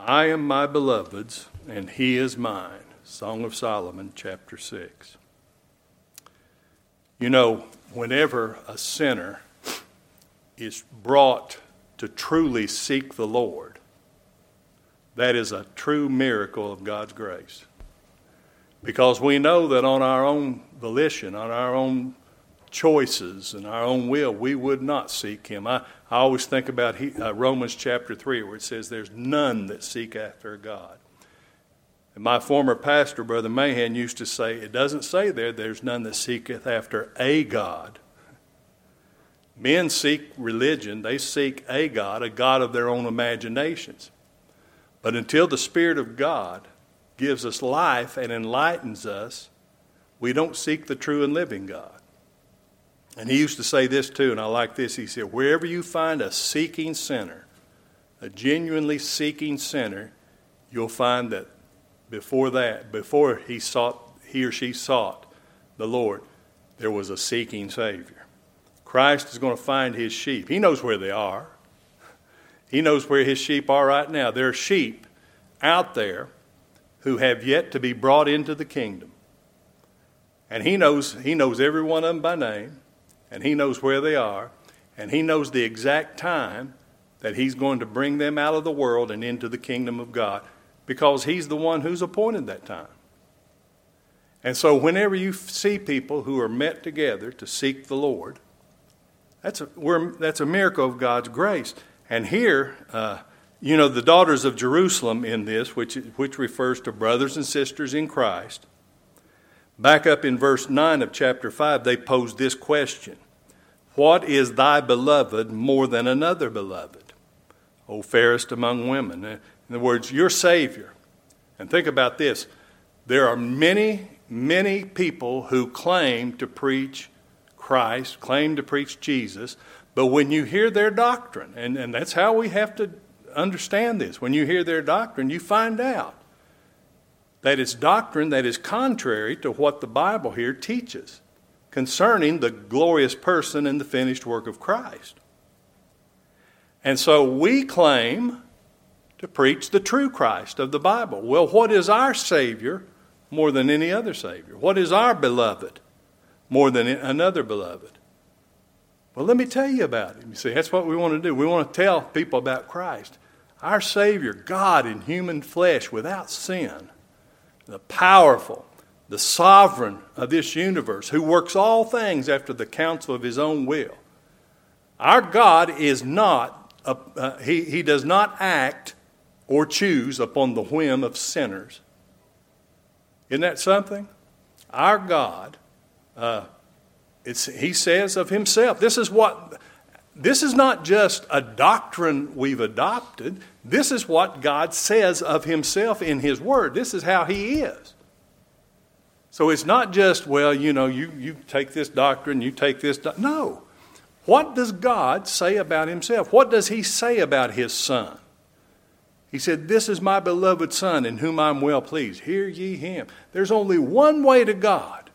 I am my beloved's, and he is mine. Song of Solomon, chapter 6. You know, whenever a sinner is brought to truly seek the Lord, that is a true miracle of God's grace. Because we know that on our own volition, on our own choices and our own will, we would not seek him. I always think about Romans chapter 3, where it says there's none that seek after God. And my former pastor, Brother Mahan, used to say, it doesn't say there's none that seeketh after a God. Men seek religion, they seek a God of their own imaginations. But until the Spirit of God gives us life and enlightens us, we don't seek the true and living God. And he used to say this too, and I like this. He said, wherever you find a seeking sinner, a genuinely seeking sinner, you'll find that before he or she sought the Lord, there was a seeking Savior. Christ is going to find his sheep. He knows where they are. He knows where his sheep are right now. There are sheep out there who have yet to be brought into the kingdom. And he knows every one of them by name, and he knows where they are, and he knows the exact time that he's going to bring them out of the world and into the kingdom of God, because he's the one who's appointed that time. And so whenever you see people who are met together to seek the Lord, that's a miracle of God's grace. And here, the daughters of Jerusalem in this, which refers to brothers and sisters in Christ, back up in verse 9 of chapter 5, they pose this question. What is thy beloved more than another beloved? O fairest among women. In other words, your Savior. And think about this. There are many, many people who claim to preach Christ, claim to preach Jesus, but when you hear their doctrine, and that's how we have to understand this, when you hear their doctrine, you find out that it's doctrine that is contrary to what the Bible here teaches concerning the glorious person and the finished work of Christ. And so we claim to preach the true Christ of the Bible. Well, what is our Savior more than any other Savior? What is our beloved more than another beloved? Well, let me tell you about him. You see, that's what we want to do. We want to tell people about Christ. Our Savior, God in human flesh without sin, the powerful, the sovereign of this universe, who works all things after the counsel of his own will. Our God is not, he does not act or choose upon the whim of sinners. Isn't that something? Our God, he says of himself, this is not just a doctrine we've adopted. This is what God says of himself in his word. This is how he is. So it's not just, you take this doctrine, you take this. No. What does God say about himself? What does he say about his Son? He said, this is my beloved Son in whom I'm well pleased. Hear ye him. There's only one way to God.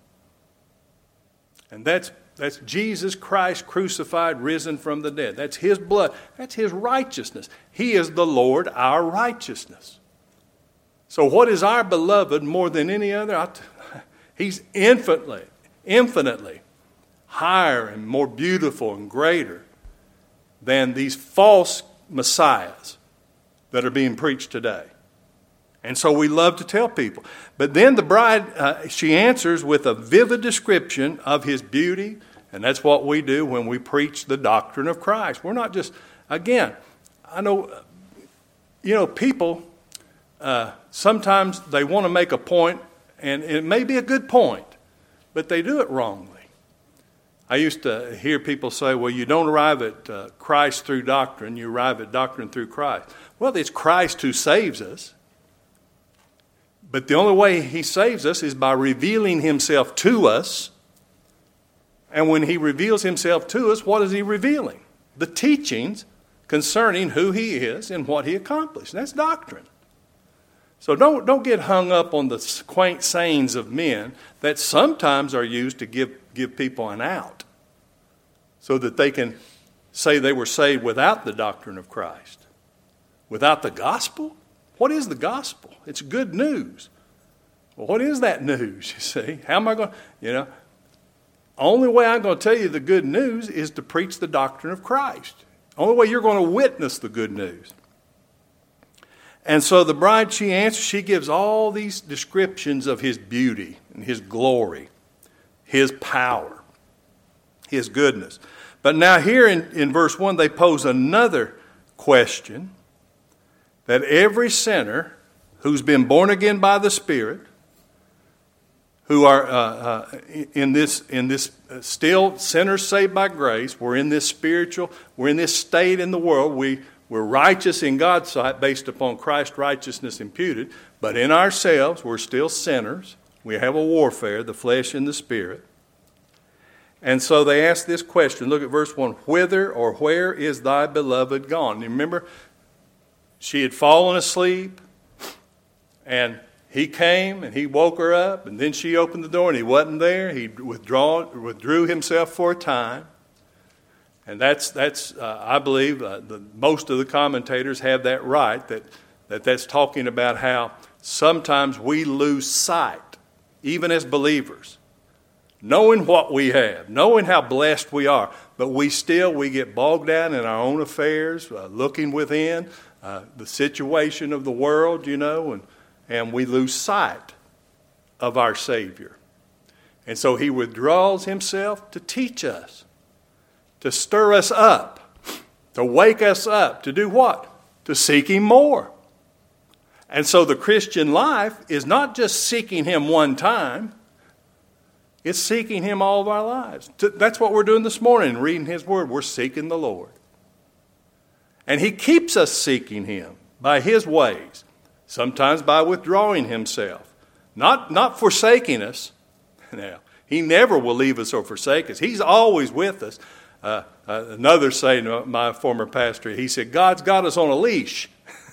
And that's Jesus Christ crucified, risen from the dead. That's his blood. That's his righteousness. He is the Lord, our righteousness. So what is our beloved more than any other? He's infinitely higher and more beautiful and greater than these false messiahs that are being preached today. And so we love to tell people. But then the bride, she answers with a vivid description of his beauty. And that's what we do when we preach the doctrine of Christ. We're not just, again, I know, people, sometimes they want to make a point, and it may be a good point, but they do it wrongly. I used to hear people say, well, you don't arrive at Christ through doctrine, you arrive at doctrine through Christ. Well, it's Christ who saves us. But the only way he saves us is by revealing himself to us. And when he reveals himself to us, what is he revealing? The teachings concerning who he is and what he accomplished. That's doctrine. So don't get hung up on the quaint sayings of men that sometimes are used to give people an out so that they can say they were saved without the doctrine of Christ. Without the gospel? What is the gospel? It's good news. Well, what is that news, you see? How am I going to, only way I'm going to tell you the good news is to preach the doctrine of Christ. Only way you're going to witness the good news. And so the bride, she answers, she gives all these descriptions of his beauty and his glory, his power, his goodness. But now here in verse 1, they pose another question that every sinner who's been born again by the Spirit, who are in this still sinners saved by grace, we're in this state in the world, we're righteous in God's sight based upon Christ's righteousness imputed, but in ourselves we're still sinners. We have a warfare, the flesh and the spirit. And so they ask this question. Look at verse 1. Whither or where is thy beloved gone? You remember, she had fallen asleep, and he came and he woke her up, and then she opened the door and he wasn't there. He withdrew himself for a time. And that's I believe, most of the commentators have that right, that's talking about how sometimes we lose sight, even as believers, knowing what we have, knowing how blessed we are, but we get bogged down in our own affairs, looking within, the situation of the world, and we lose sight of our Savior. And so he withdraws himself to teach us, to stir us up, to wake us up, to do what? To seek him more. And so the Christian life is not just seeking him one time, it's seeking him all of our lives. That's what we're doing this morning, reading his word. We're seeking the Lord. And he keeps us seeking him by his ways, sometimes by withdrawing himself, not forsaking us. Now, he never will leave us or forsake us. He's always with us. Another saying, my former pastor, he said, God's got us on a leash.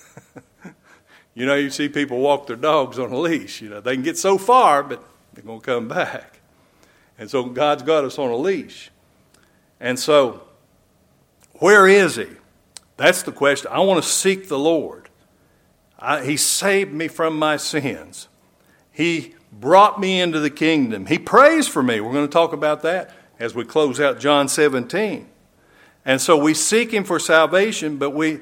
You see people walk their dogs on a leash. They can get so far, but they're going to come back. And so God's got us on a leash. And so, where is he? That's the question. I want to seek the Lord. He saved me from my sins. He brought me into the kingdom. He prays for me. We're going to talk about that as we close out John 17. And so we seek him for salvation, but we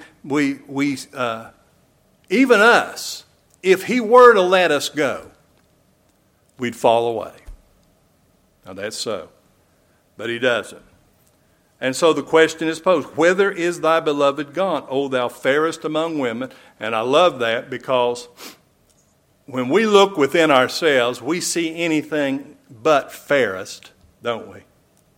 even us, if he were to let us go, we'd fall away. Now that's so. But he doesn't. And so the question is posed, whither is thy beloved gone, O thou fairest among women? And I love that because when we look within ourselves, we see anything but fairest, don't we?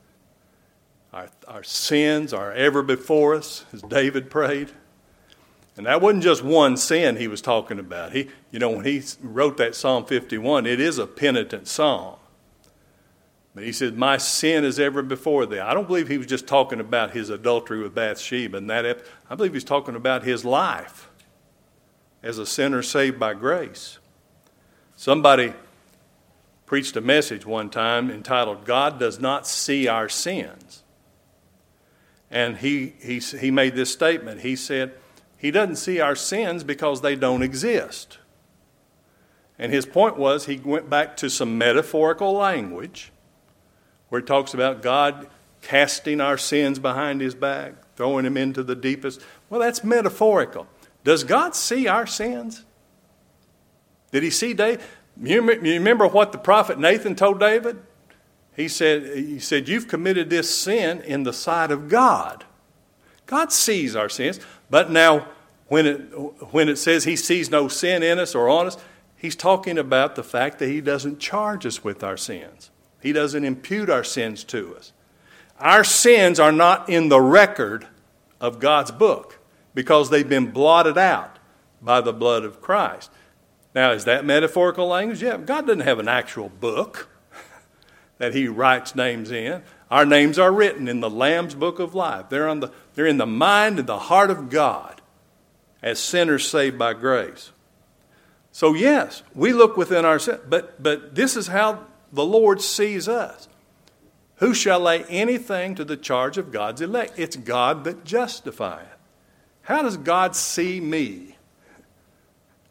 Our sins are ever before us, as David prayed. And that wasn't just one sin he was talking about. When he wrote that Psalm 51, it is a penitent psalm. But he said, my sin is ever before thee. I don't believe he was just talking about his adultery with Bathsheba. I believe he's talking about his life as a sinner saved by grace. Somebody preached a message one time entitled, God Does Not See Our Sins. And he made this statement. He said, he doesn't see our sins because they don't exist. And his point was, he went back to some metaphorical language where it talks about God casting our sins behind his back, throwing them into the deepest. Well, that's metaphorical. Does God see our sins? Did he see David? You remember what the prophet Nathan told David? He said, you've committed this sin in the sight of God. God sees our sins. But now, when it says he sees no sin in us or on us, he's talking about the fact that he doesn't charge us with our sins. He doesn't impute our sins to us. Our sins are not in the record of God's book because they've been blotted out by the blood of Christ. Now, is that metaphorical language? Yeah, God doesn't have an actual book that he writes names in. Our names are written in the Lamb's book of life. They're in the mind and the heart of God as sinners saved by grace. So yes, we look within ourselves, but this is how the Lord sees us. Who shall lay anything to the charge of God's elect? It's God that justifieth. How does God see me?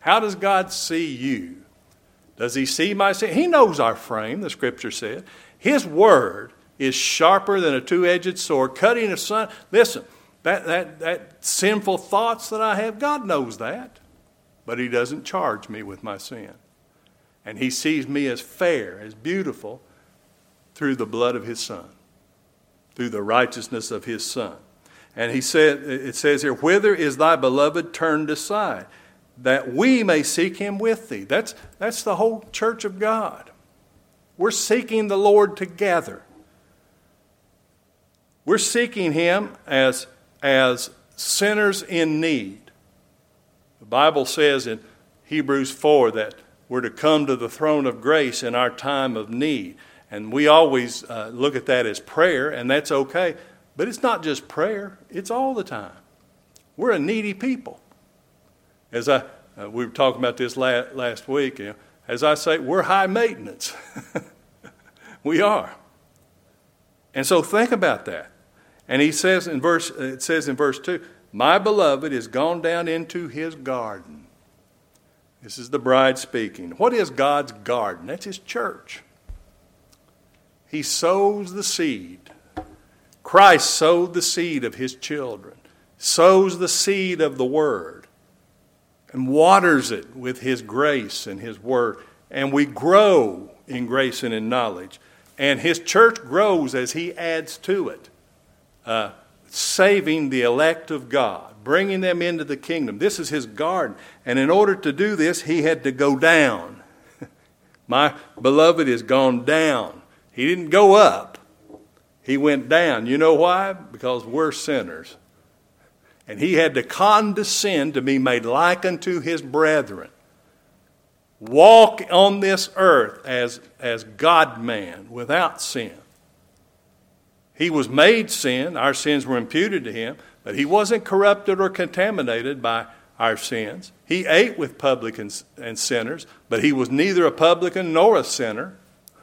How does God see you? Does he see my sin? He knows our frame, the Scripture said. His word is sharper than a two-edged sword, cutting asunder. Listen, that sinful thoughts that I have, God knows that. But he doesn't charge me with my sin. And he sees me as fair, as beautiful, through the blood of his Son, through the righteousness of his Son. And it says here, whither is thy beloved turned aside, that we may seek him with thee. That's the whole church of God. We're seeking the Lord together. We're seeking him as sinners in need. The Bible says in Hebrews 4 that we're to come to the throne of grace in our time of need. And we always look at that as prayer, and that's okay. But it's not just prayer. It's all the time. We're a needy people. As we were talking about this last week, as I say, we're high maintenance. We are. And so think about that. And it says in verse 2, my beloved is gone down into his garden. This is the bride speaking. What is God's garden? That's his church. He sows the seed. Christ sowed the seed of his children, sows the seed of the word, and waters it with his grace and his word. And we grow in grace and in knowledge. And his church grows as he adds to it, saving the elect of God, bringing them into the kingdom. This is his garden. And in order to do this, he had to go down. My beloved is gone down. He didn't go up. He went down. You know why? Because we're sinners. And he had to condescend to be made like unto his brethren. Walk on this earth as God-man without sin. He was made sin. Our sins were imputed to him. But he wasn't corrupted or contaminated by our sins. He ate with publicans and sinners, but he was neither a publican nor a sinner.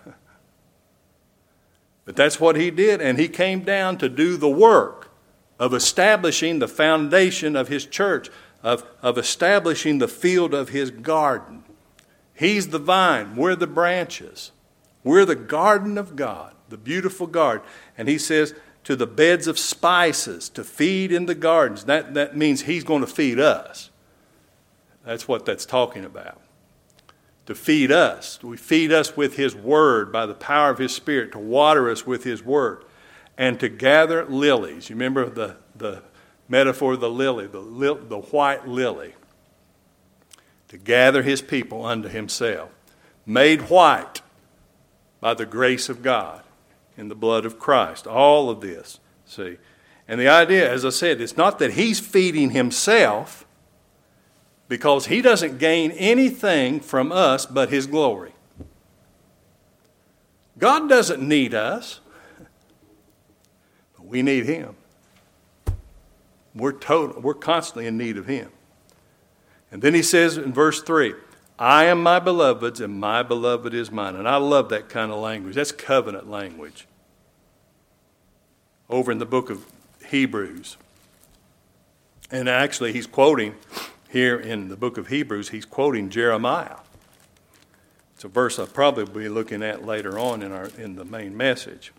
But that's what he did, and he came down to do the work of establishing the foundation of his church, of establishing the field of his garden. He's the vine, we're the branches. We're the garden of God, the beautiful garden. And he says, to the beds of spices, to feed in the gardens. That means he's going to feed us. That's what that's talking about. To feed us. We feed us with his word by the power of his Spirit, to water us with his word, and to gather lilies. You remember the metaphor of the lily, the white lily. To gather his people unto himself, made white by the grace of God in the blood of Christ. All of this, see. And the idea, as I said, it's not that he's feeding himself, because he doesn't gain anything from us but his glory. God doesn't need us, but we need him. We're constantly in need of him. And then he says in verse 3, I am my beloved's and my beloved is mine. And I love that kind of language. That's covenant language. Over in the book of Hebrews. And actually he's quoting here in the book of Hebrews, he's quoting Jeremiah. It's a verse I'll probably be looking at later on in the main message.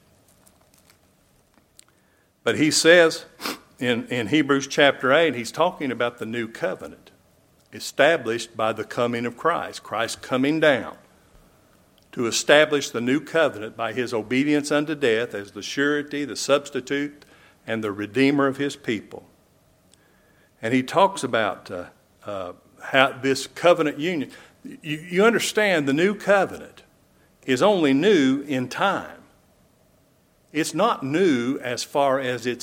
But he says in Hebrews chapter 8, he's talking about the new covenant established by the coming of Christ. Christ coming down to establish the new covenant by his obedience unto death as the surety, the substitute, and the redeemer of his people. And he talks about how this covenant union, you understand the new covenant is only new in time. It's not new as far as its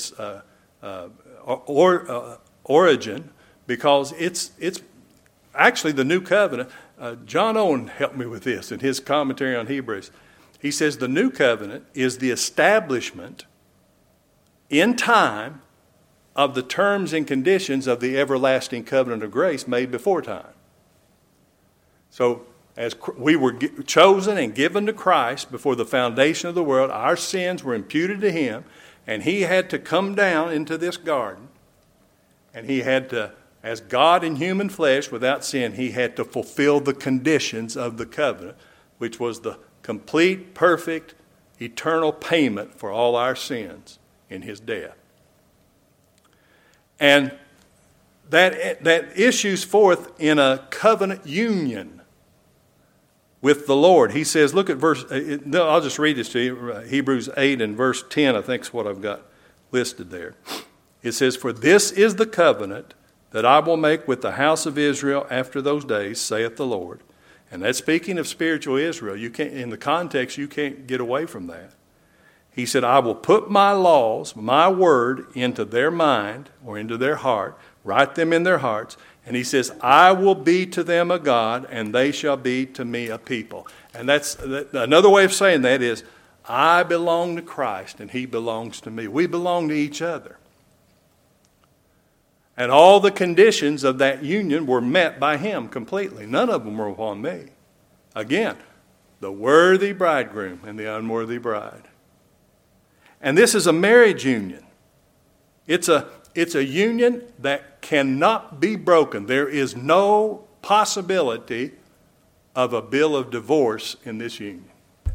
origin, because it's actually the new covenant. John Owen helped me with this in his commentary on Hebrews. He says the new covenant is the establishment in time of the terms and conditions of the everlasting covenant of grace made before time. So as we were chosen and given to Christ before the foundation of the world, our sins were imputed to him, and he had to come down into this garden, and he had to, As God in human flesh without sin, he had to fulfill the conditions of the covenant, which was the complete, perfect, eternal payment for all our sins in his death. And that issues forth in a covenant union with the Lord. He says, look at I'll just read this to you. Hebrews 8 and verse 10, I think is what I've got listed there. It says, "For this is the covenant that I will make with the house of Israel after those days, saith the Lord." And that's speaking of spiritual Israel. You can't, in the context, you can't get away from that. He said, "I will put my laws, my word, into their mind," or into their heart, write them in their hearts. And he says, "I will be to them a God, and they shall be to me a people." And that's another way of saying that is, I belong to Christ, and he belongs to me. We belong to each other. And all the conditions of that union were met by him completely. None of them were upon me. Again, the worthy bridegroom and the unworthy bride. And this is a marriage union. It's a union that cannot be broken. There is no possibility of a bill of divorce in this union.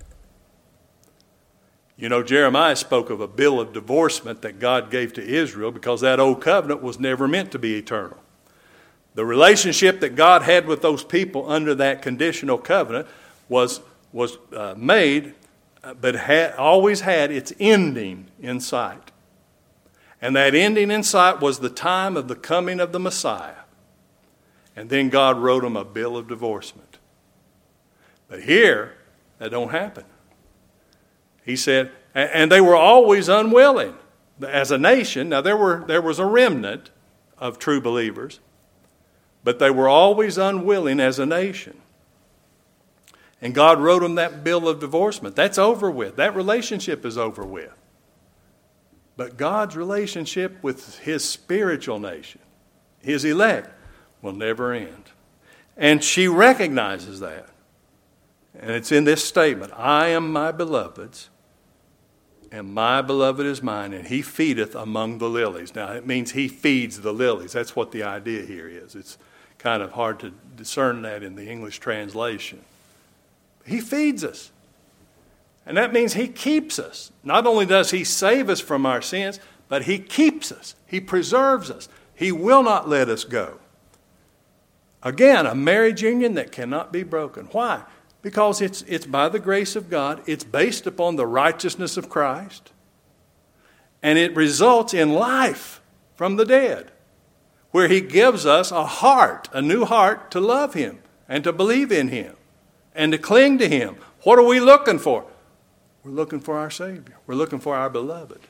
You know, Jeremiah spoke of a bill of divorcement that God gave to Israel because that old covenant was never meant to be eternal. The relationship that God had with those people under that conditional covenant was made, but always had its ending in sight. And that ending in sight was the time of the coming of the Messiah. And then God wrote them a bill of divorcement. But here, that don't happen. He said, and they were always unwilling as a nation. Now there was a remnant of true believers, but they were always unwilling as a nation. And God wrote them that bill of divorcement. That's over with. That relationship is over with. But God's relationship with his spiritual nation, his elect, will never end. And she recognizes that. And it's in this statement, "I am my beloved's, and my beloved is mine, and he feedeth among the lilies." Now, it means he feeds the lilies. That's what the idea here is. It's kind of hard to discern that in the English translation. He feeds us. And that means he keeps us. Not only does he save us from our sins, but he keeps us. He preserves us. He will not let us go. Again, a marriage union that cannot be broken. Why? Because it's by the grace of God. It's based upon the righteousness of Christ. And it results in life from the dead, where he gives us a heart, a new heart, to love him and to believe in him and to cling to him. What are we looking for? We're looking for our Savior. We're looking for our beloved.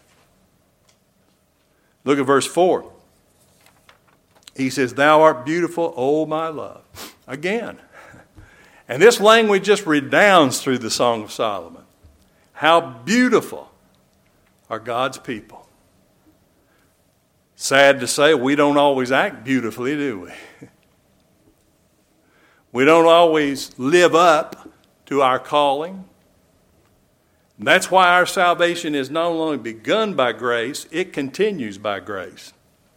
Look at verse 4. He says, "Thou art beautiful, O my love." Again. And this language just redounds through the Song of Solomon. How beautiful are God's people. Sad to say, we don't always act beautifully, do we? We don't always live up to our calling. That's why our salvation is not only begun by grace, it continues by grace.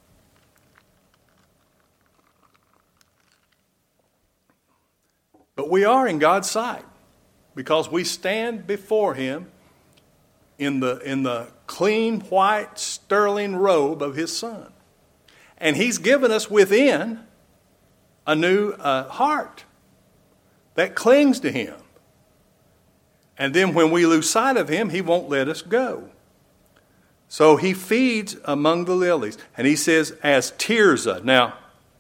But we are in God's sight because we stand before him in the clean, white, sterling robe of his Son. And he's given us within a new heart that clings to him. And then when we lose sight of him, he won't let us go. So he feeds among the lilies. And he says, as Tirzah. Now,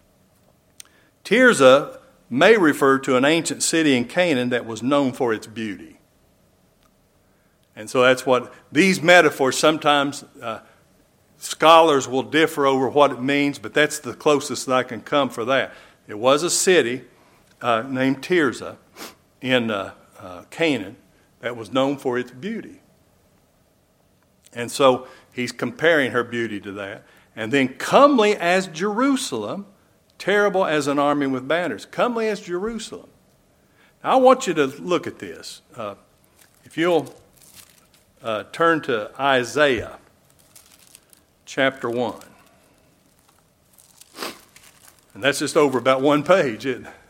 Tirzah may refer to an ancient city in Canaan that was known for its beauty. And so that's what these metaphors, sometimes scholars will differ over what it means, but that's the closest that I can come for that. It was a city named Tirzah in Canaan that was known for its beauty. And so he's comparing her beauty to that. And then comely as Jerusalem, terrible as an army with banners. Comely as Jerusalem. Now, I want you to look at this. If you'll turn to Isaiah chapter 1. And that's just over about one page, isn't it?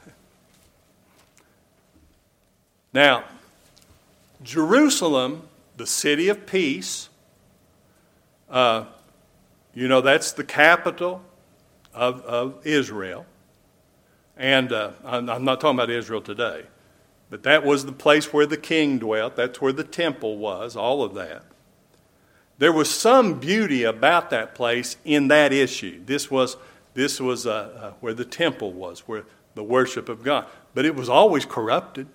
Now, Jerusalem, the city of peace, that's the capital of Israel. And I'm not talking about Israel today, but that was the place where the king dwelt. That's where the temple was, all of that. There was some beauty about that place in that issue. This was where the temple was, where the worship of God. But it was always corrupted.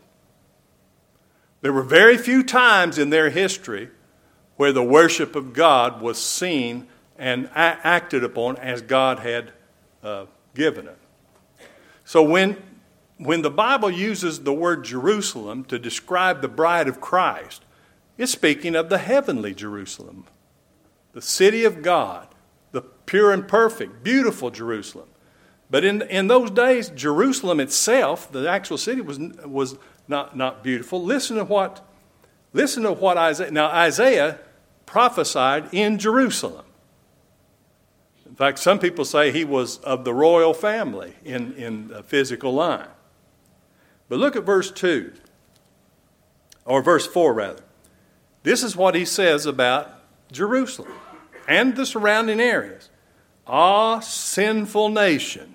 There were very few times in their history where the worship of God was seen and acted upon as God had given it. So when the Bible uses the word Jerusalem to describe the bride of Christ, it's speaking of the heavenly Jerusalem, the city of God, the pure and perfect, beautiful Jerusalem. But in those days, Jerusalem itself, the actual city, was not beautiful. Listen to what Isaiah. Now, Isaiah prophesied in Jerusalem. In fact, some people say he was of the royal family in a physical line. But look at verse 2, or verse 4 rather. This is what he says about Jerusalem and the surrounding areas. Ah, sinful nation,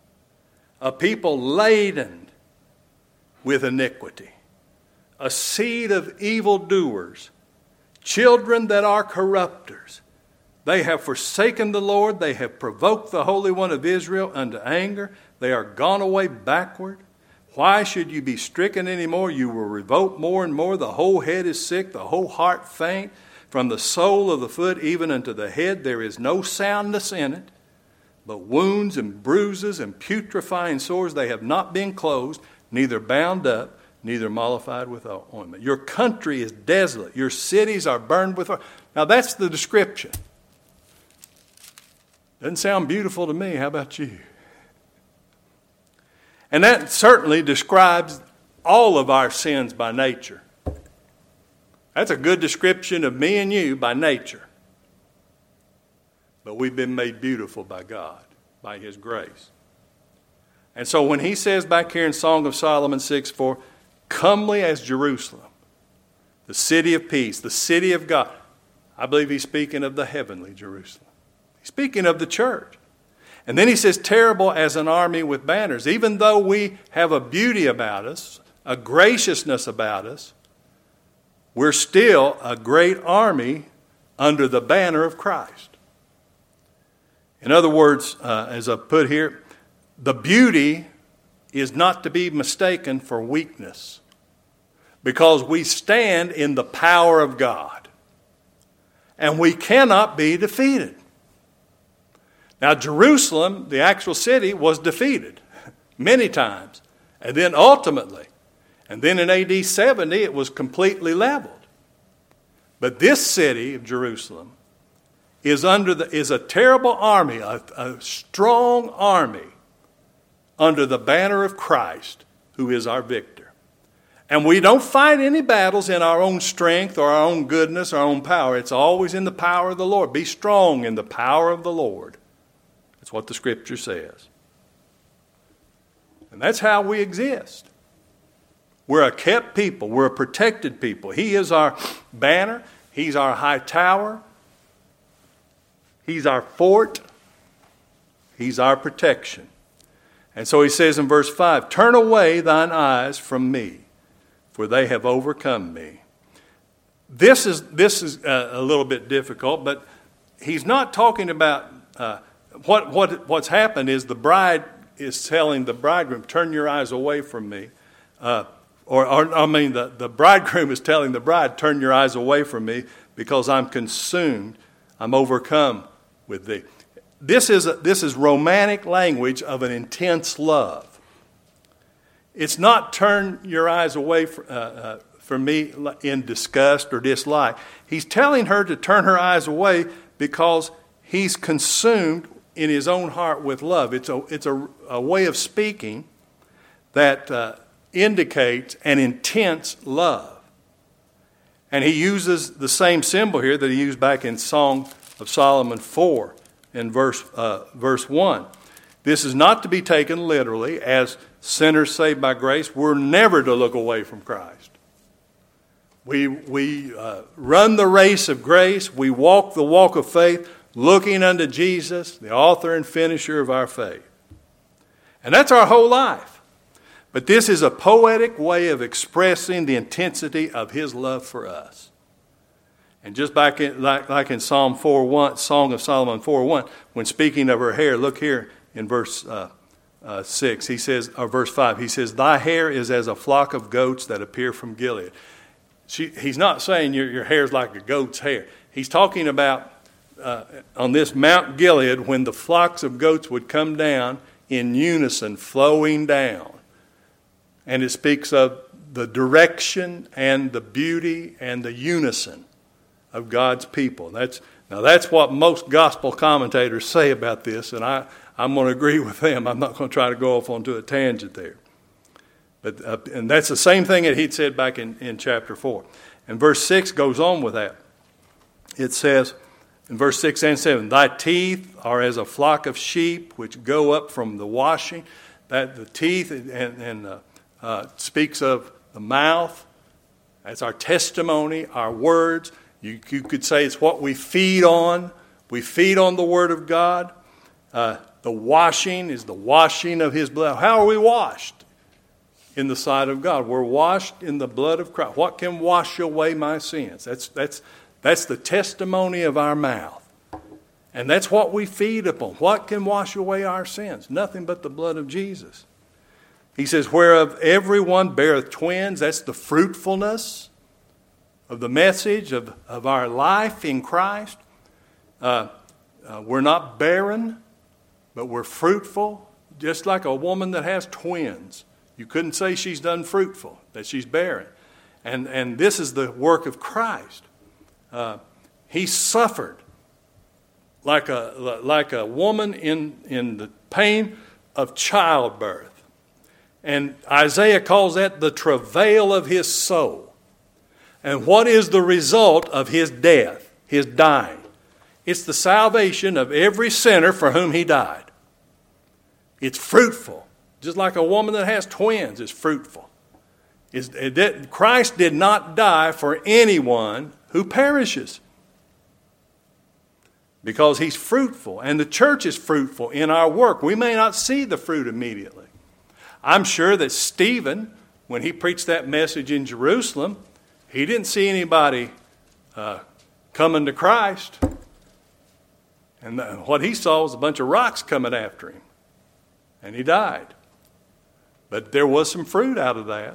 a people laden with iniquity, a seed of evildoers, children that are corrupters. They have forsaken the Lord. They have provoked the Holy One of Israel unto anger. They are gone away backward. Why should you be stricken any more? You will revolt more and more. The whole head is sick, the whole heart faint. From the sole of the foot even unto the head there is no soundness in it, but wounds and bruises and putrefying sores. They have not been closed, neither bound up, neither mollified with ointment. Your country is desolate. Your cities are burned with fire. Now that's the description. Doesn't sound beautiful to me. How about you? And that certainly describes all of our sins by nature. That's a good description of me and you by nature. But we've been made beautiful by God, by His grace. And so when he says back here in Song of Solomon 6:4, comely as Jerusalem, the city of peace, the city of God, I believe he's speaking of the heavenly Jerusalem. He's speaking of the church. And then he says, terrible as an army with banners. Even though we have a beauty about us, a graciousness about us, we're still a great army under the banner of Christ. In other words, as I put here, the beauty is not to be mistaken for weakness, because we stand in the power of God, and we cannot be defeated. Now, Jerusalem, the actual city, was defeated many times, and then ultimately, and then in AD 70, it was completely leveled. But this city of Jerusalem is a terrible army, a strong army under the banner of Christ, who is our victor. And we don't fight any battles in our own strength or our own goodness, our own power. It's always in the power of the Lord. Be strong in the power of the Lord. That's what the Scripture says. And that's how we exist. We're a kept people. We're a protected people. He is our banner. He's our high tower. He's our fort. He's our protection. And so he says in verse 5, turn away thine eyes from me, for they have overcome me. This is a little bit difficult, but he's not talking about what's happened is the bride is telling the bridegroom, turn your eyes away from me. The bridegroom is telling the bride, turn your eyes away from me, because I'm consumed, I'm overcome with thee. This is romantic language of an intense love. It's not turn your eyes away from me in disgust or dislike. He's telling her to turn her eyes away because he's consumed in his own heart with love. It's a way of speaking that indicates an intense love. And he uses the same symbol here that he used back in Song of Solomon 4 in verse 1. This is not to be taken literally as sinners saved by grace. We're never to look away from Christ. We run the race of grace. We walk the walk of faith, looking unto Jesus, the author and finisher of our faith. And that's our whole life. But this is a poetic way of expressing the intensity of his love for us. And just like in Psalm 4:1, Song of Solomon 4:1, when speaking of her hair, look here in verse 6, he says, or verse 5, he says, "Thy hair is as a flock of goats that appear from Gilead." He's not saying your hair's like a goat's hair. He's talking about on this Mount Gilead when the flocks of goats would come down in unison, flowing down. And it speaks of the direction and the beauty and the unison of God's people. That's what most gospel commentators say about this, and I'm going to agree with them. I'm not going to try to go off onto a tangent there. But and that's the same thing that he'd said back in chapter 4. And verse 6 goes on with that. It says in verse 6 and 7, "Thy teeth are as a flock of sheep which go up from the washing." That the teeth speaks of the mouth. That's our testimony, our words. You could say it's what we feed on. We feed on the Word of God. The washing is the washing of His blood. How are we washed? In the sight of God. We're washed in the blood of Christ. What can wash away my sins? That's the testimony of our mouth. And that's what we feed upon. What can wash away our sins? Nothing but the blood of Jesus. He says, "Whereof everyone beareth twins." That's the fruitfulness of the message of our life in Christ. We're not barren, but we're fruitful, just like a woman that has twins. You couldn't say she's unfruitful, that she's barren. And this is the work of Christ. He suffered like a woman in the pain of childbirth. And Isaiah calls that the travail of his soul. And what is the result of his death, his dying? It's the salvation of every sinner for whom he died. It's fruitful. Just like a woman that has twins is fruitful. Christ did not die for anyone who perishes, because he's fruitful. And the church is fruitful in our work. We may not see the fruit immediately. I'm sure that Stephen, when he preached that message in Jerusalem, he didn't see anybody coming to Christ. And what he saw was a bunch of rocks coming after him. And he died. But there was some fruit out of that.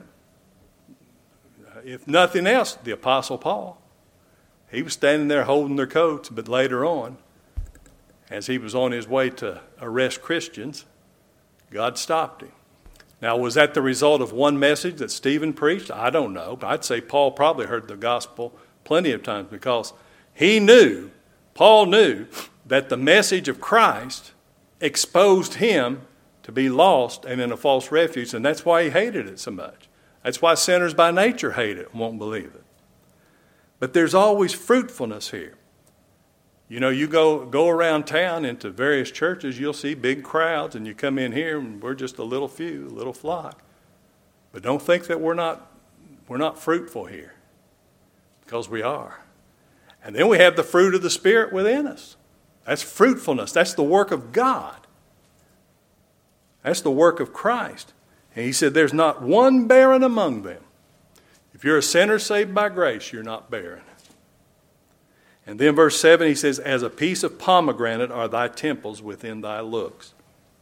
If nothing else, the Apostle Paul. He was standing there holding their coats, but later on, as he was on his way to arrest Christians, God stopped him. Now, was that the result of one message that Stephen preached? I don't know. But I'd say Paul probably heard the gospel plenty of times, because Paul knew that the message of Christ exposed him to be lost and in a false refuge, and that's why he hated it so much. That's why sinners by nature hate it and won't believe it. But there's always fruitfulness here. You know, you go around town into various churches, you'll see big crowds, and you come in here and we're just a little flock. But don't think that we're not fruitful here, because we are. And then we have the fruit of the Spirit within us. That's fruitfulness. That's the work of God. That's the work of Christ. And he said there's not one barren among them. If you're a sinner saved by grace, you're not barren. And then verse 7, he says, "As a piece of pomegranate are thy temples within thy locks."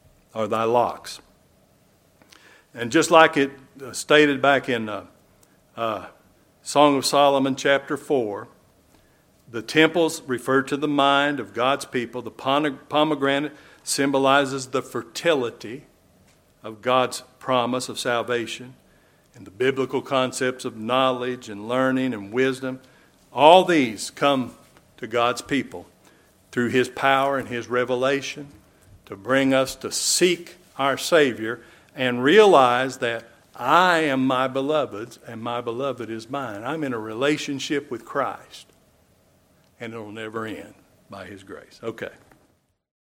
And just like it stated back in Song of Solomon chapter 4, the temples refer to the mind of God's people. The pomegranate symbolizes the fertility of God's promise of salvation, and the biblical concepts of knowledge and learning and wisdom. All these come to God's people through His power and His revelation to bring us to seek our Savior and realize that I am my beloved's and my beloved is mine. I'm in a relationship with Christ, and it'll never end by His grace. Okay.